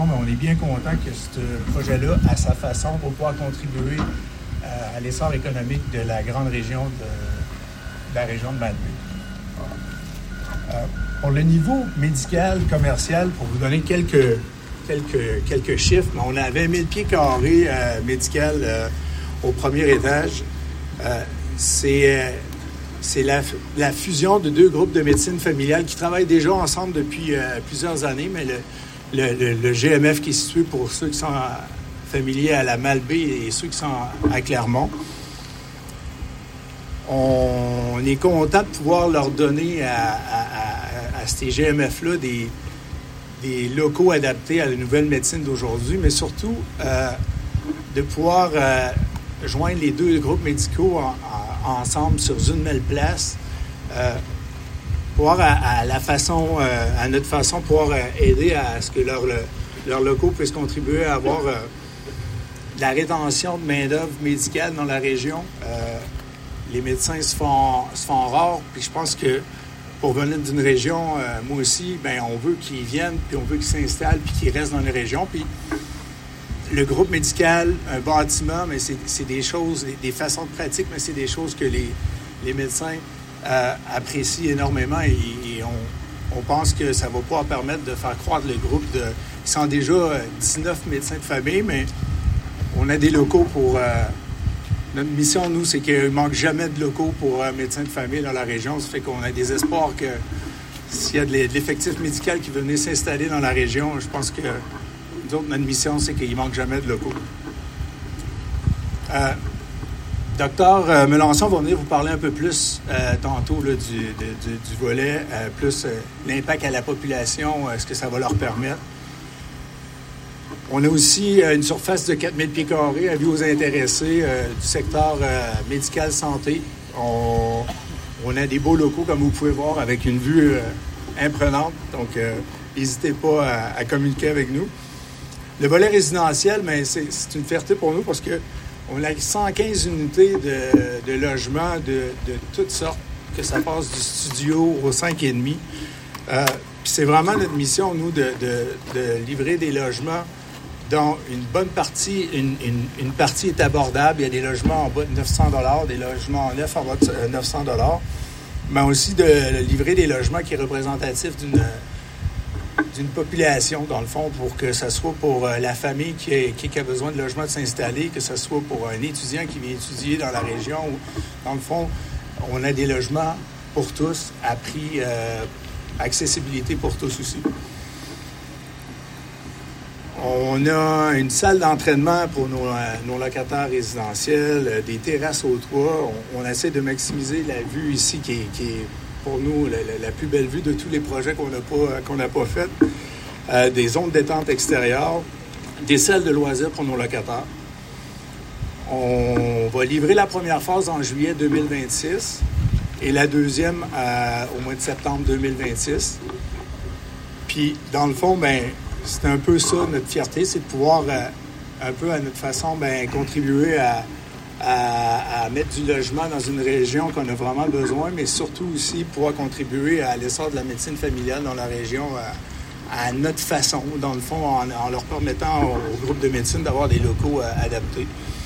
On est bien content que ce projet-là, à sa façon, va pouvoir contribuer à l'essor économique de la grande région de la région de Malbaie. Pour le niveau médical, commercial, pour vous donner quelques chiffres, on a 20 000 pieds carrés médical au premier étage. C'est la fusion de deux groupes de médecine familiale qui travaillent déjà ensemble depuis plusieurs années, mais le GMF qui est situé pour ceux qui sont familiers à la Malbaie et ceux qui sont à Clermont. On est content de pouvoir leur donner à ces GMF-là des locaux adaptés à la nouvelle médecine d'aujourd'hui, mais surtout de pouvoir joindre les deux groupes médicaux ensemble sur une même place, pouvoir à notre façon, pouvoir aider à ce que leurs locaux puissent contribuer à avoir de la rétention de main-d'œuvre médicale dans la région. Les médecins se font rares, puis je pense que pour venir d'une région, moi aussi, on veut qu'ils viennent, puis on veut qu'ils s'installent, puis qu'ils restent dans les régions. Puis le groupe médical, un bâtiment, mais c'est des choses, des façons de pratique, mais c'est des choses que les médecins apprécient énormément et on pense que ça va pouvoir permettre de faire croître le groupe. Ils sont déjà 19 médecins de famille, mais on a des locaux pour... notre mission, nous, c'est qu'il ne manque jamais de locaux pour médecins de famille dans la région. Ça fait qu'on a des espoirs que s'il y a de l'effectif médical qui veut venir s'installer dans la région, je pense que nous autres, notre mission, c'est qu'il ne manque jamais de locaux. Docteur Melançon va venir vous parler un peu plus tantôt là, du volet, plus l'impact à la population, ce que ça va leur permettre. On a aussi une surface de 4000 pieds carrés à vue aux intéressés du secteur médical santé. On a des beaux locaux, comme vous pouvez voir, avec une vue imprenante. Donc, n'hésitez pas à communiquer avec nous. Le volet résidentiel, c'est une fierté pour nous parce qu'on a 115 unités de logements de toutes sortes, que ça passe du studio au 5,5. Puis c'est vraiment notre mission, nous, de livrer des logements dont une bonne partie, une partie est abordable. Il y a des logements en bas de 900 $, des logements neufs en bas de 900 $, mais aussi de livrer des logements qui sont représentatifs d'une population, dans le fond, pour que ce soit pour la famille qui a besoin de logement de s'installer, que ce soit pour un étudiant qui vient étudier dans la région. Ou, dans le fond, on a des logements pour tous, à prix, accessibilité pour tous aussi. On a une salle d'entraînement pour nos locataires résidentiels, des terrasses au toit. On essaie de maximiser la vue ici qui est pour nous la plus belle vue de tous les projets qu'on n'a pas fait. Des zones de détente extérieures, des salles de loisirs pour nos locataires. On va livrer la première phase en juillet 2026 et la deuxième au mois de septembre 2026. Puis, dans le fond, c'est un peu ça, notre fierté, c'est de pouvoir, un peu à notre façon, contribuer à mettre du logement dans une région qu'on a vraiment besoin, mais surtout aussi pouvoir contribuer à l'essor de la médecine familiale dans la région à notre façon, dans le fond, en leur permettant au groupe de médecine d'avoir des locaux adaptés.